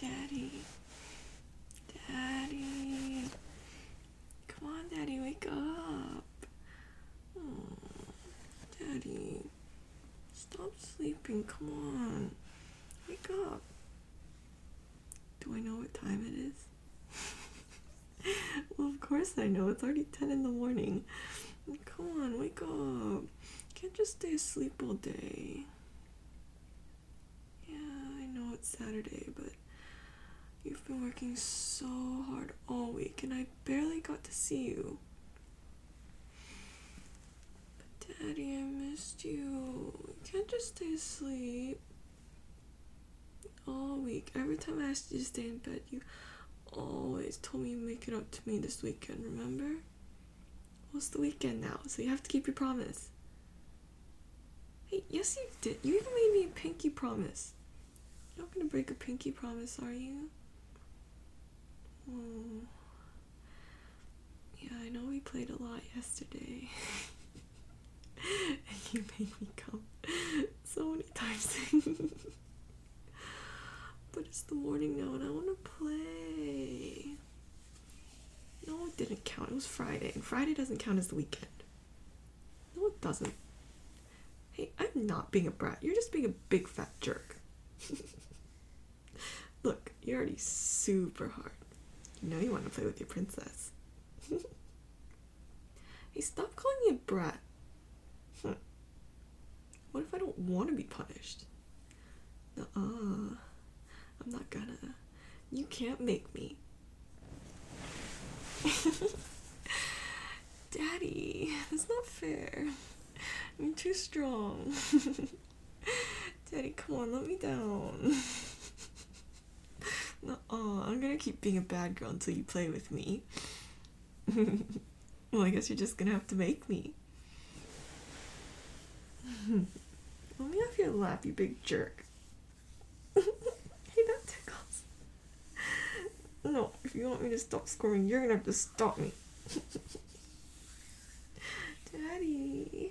Daddy. Daddy. Come on, Daddy, wake up. Oh, Daddy. Stop sleeping, come on. Wake up. Do I know what time it is? Well, of course I know. It's already 10 in the morning. Come on, wake up. Can't just stay asleep all day. Yeah, I know it's Saturday, but you've been working so hard all week and I barely got to see you. But Daddy, I missed you. You can't just stay asleep all week. Every time I asked you to stay in bed, you always told me you'd make it up to me this weekend, remember? Well, it's the weekend now, so you have to keep your promise. Hey, yes you did. You even made me a pinky promise. You're not gonna break a pinky promise, are you? Oh. Yeah, I know we played a lot yesterday. And you made me come so many times. But it's the morning now and I want to play. No, it didn't count. It was Friday. And Friday doesn't count as the weekend. No, it doesn't. Hey, I'm not being a brat. You're just being a big fat jerk. Look, you're already super hard. You know you want to play with your princess. Hey, stop calling me a brat. What if I don't want to be punished? I'm not gonna. You can't make me. Daddy, that's not fair. I'm too strong. Daddy, come on, let me down. I'm gonna keep being a bad girl until you play with me. Well, I guess you're just gonna have to make me. Let me off your lap, you big jerk. Hey, that tickles. No, if you want me to stop squirming, you're gonna have to stop me. Daddy.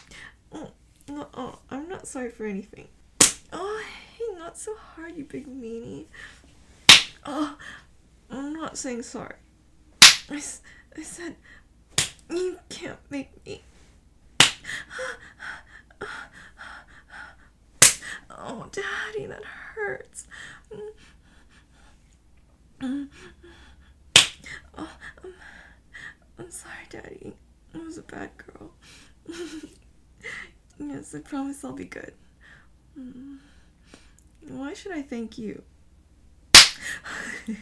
I'm not sorry for anything. Oh, hey, not so hard, you big meanie. Oh, I'm not saying sorry. I said, you can't make me. Oh, Daddy, that hurts. Oh, I'm sorry, Daddy. I was a bad girl. Yes, I promise I'll be good. Why should I thank you? Thank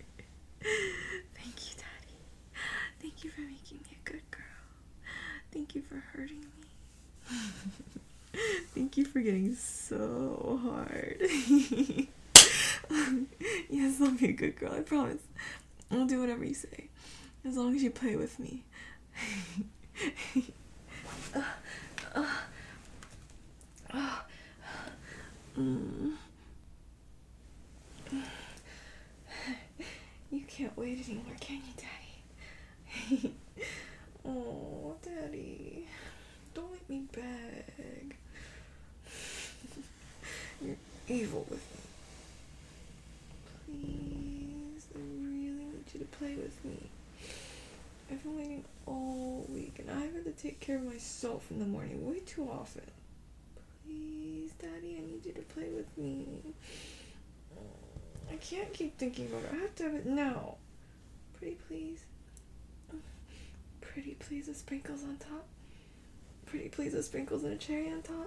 you, Daddy. Thank you for making me a good girl. Thank you for hurting me. Thank you for getting so hard. Yes, I'll be a good girl, I promise. I'll do whatever you say, as long as you play with me. You can't wait anymore, can you, Daddy? Oh, Daddy. Don't make me beg. You're evil with me. Please, I really need you to play with me. I've been waiting all week and I've had to take care of myself in the morning way too often. Please, Daddy, I need you to play with me. I can't keep thinking about it. I have to have it now. Pretty please. Pretty please with sprinkles on top. Pretty please with sprinkles and a cherry on top.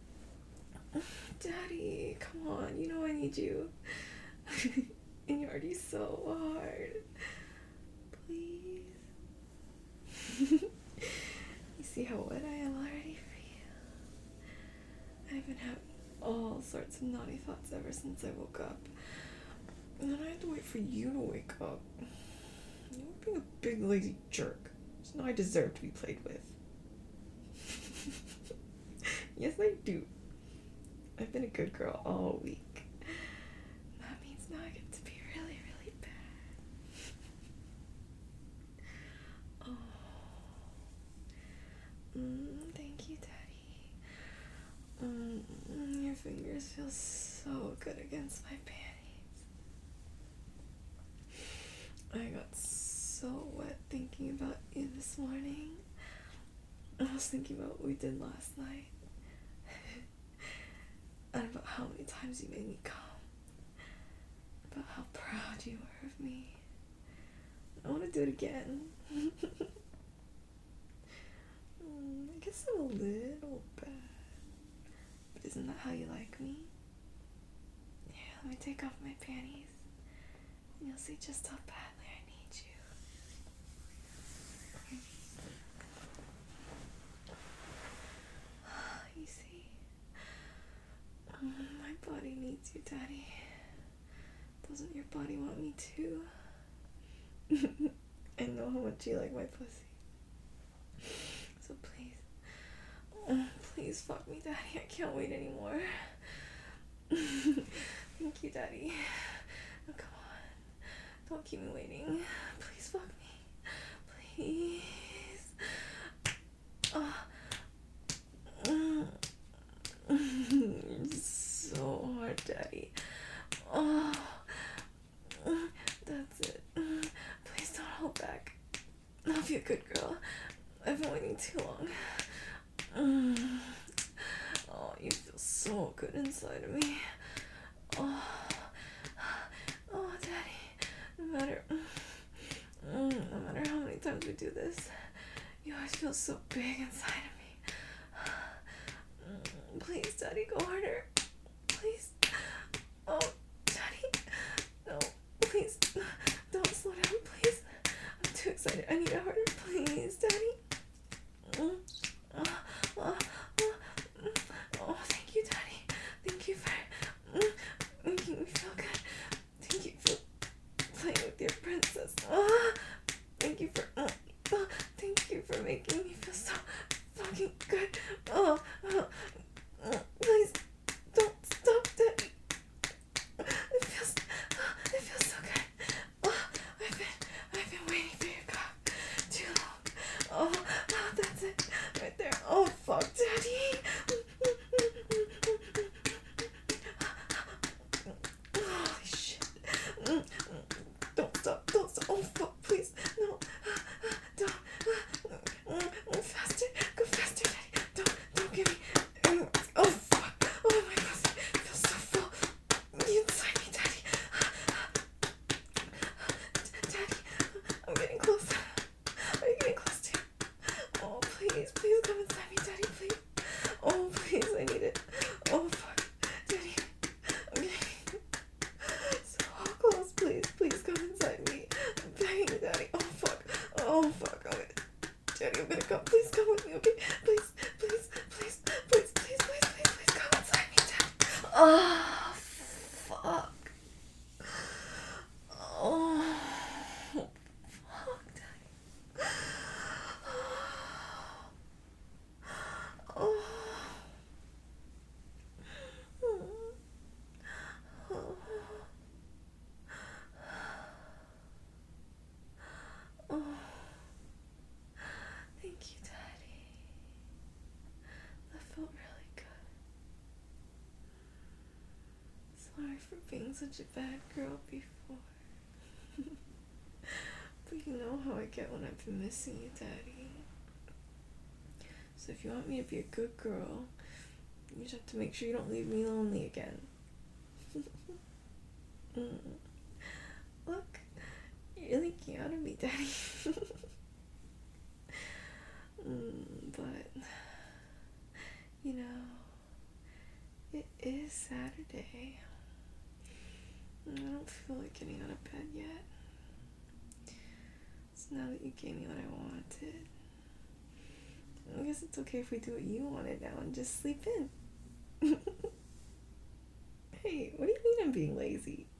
Daddy, come on, you know I need you. And you're already so hard. Please. You see how wet I am already for you? I've been having all sorts of naughty thoughts ever since I woke up. And then I had to wait for you to wake up. You were being a big lazy jerk. So now I deserve to be played with. Yes, I do. I've been a good girl all week. That means now I get to be really, really bad. Oh. Thank you, Daddy. Your fingers feel so good against my panties. I got so wet thinking about you this morning. I was thinking about what we did last night. And about how many times you made me come. About how proud you were of me. I want to do it again. I guess I'm a little bad. But isn't that how you like me? Yeah, let me take off my panties. And you'll see just how badly I need you. You see? My body needs you, Daddy. Doesn't your body want me too? I know how much you like my pussy. So please, please fuck me, Daddy. I can't wait anymore. Thank you, Daddy. Oh, come on. Don't keep me waiting. Please fuck me. Please. So hard, Daddy. Oh, that's it. Please don't hold back. I'll be a good girl. I've been waiting too long. Oh, you feel so good inside of me. Oh, Daddy. No matter how many times we do this, you always feel so big inside of me. Please, Daddy, go harder. Please. Oh, Daddy. No, please. Don't slow down, please. I'm too excited. I need it harder. Please, Daddy. Oh, thank you, Daddy. Thank you for making me feel good. Thank you for playing with your princess. Thank you for making me feel so fucking good. Please don't stop, Daddy. It feels so good. I've been waiting for your cock too long. That's it right there. Oh, fuck, Daddy. Holy shit. Don't stop. Oh, fuck, please. No. Don't. Faster. Go faster, Daddy. Don't give me. Oh, fuck. Oh, my pussy feels so full. Inside me, Daddy. Daddy, I'm getting close. Are you getting close too? Oh, please come inside me, Daddy, please. Oh, please, I need it. Oh, fuck. Daddy, I'm getting so close. Please come inside me. I'm begging you, Daddy. Oh, fuck. Daddy, I'm gonna come. Please come with me, okay? Please come inside me, Daddy. Oh, fuck. Oh, fuck, Daddy. Oh. Oh. Thank you, Daddy. That felt really good. Sorry for being such a bad girl before. But you know how I get when I've been missing you, Daddy. So if you want me to be a good girl, you just have to make sure you don't leave me lonely again. Look, you're really cute out of me, Daddy. But, you know, it is Saturday. I don't feel like getting out of bed yet. So now that you gave me what I wanted, I guess it's okay if we do what you wanted now and just sleep in. Hey, what do you mean I'm being lazy?